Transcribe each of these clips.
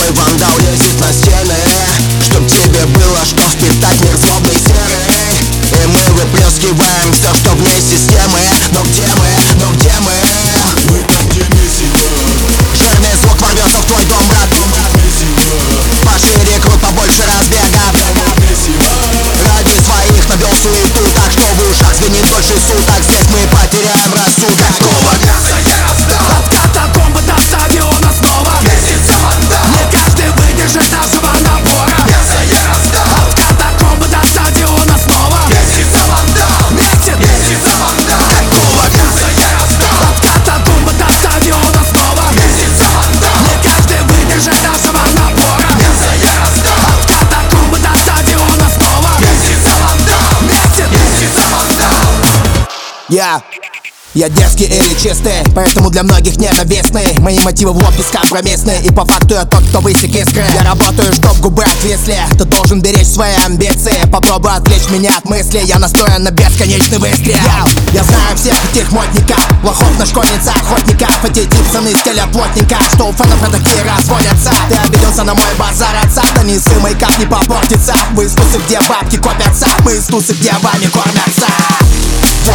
Каждый вандал лезет на стены, чтоб тебе было что впитать мир злобный серый. И мы выплескиваем все, что вне системы. Но где мы? Но где мы? Мы там, где месиво. Жирный звук ворвется в твой дом, брат. Пошире круг, побольше разбега. Ради своих навел суету, так что в ушах звенит дольше суток. Здесь мы потеряем рассудок. Какого мяса я раздал? От катакомбы до стадиона снова Месяца вандал. не каждый выдержит нашего напора. Мясо я раздал. От катакомбы до стадиона снова Месяца вандал. Месяца вандал. Какого мяса я раздал? От катакомбы до стадиона снова Месяца вандал. не каждый выдержит нашего напора. Мясо я раздал. От катакомбы до стадиона снова Месяца вандал. Месяца вандал. Я дерзкий или чистый, поэтому для многих ненавистный. Мои мотивы в лоб бескомпромиссны, и по факту я тот, кто высек искры. Я работаю, чтоб губы отвисли. Ты должен беречь свои амбиции. Попробуй отвлечь меня от мысли. Я настроен на бесконечный выстрел. Я знаю всех этих модников, лохов на школьница, охотников. Эти типсоны стилят плотненько, что у фанов на такие разводятся. Ты обиделся на мой базар отца, да не сы мой как не попортится. Вы из тусы, где бабки копятся, мы из тусы, где вами кормятся.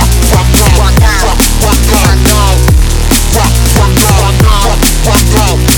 One go.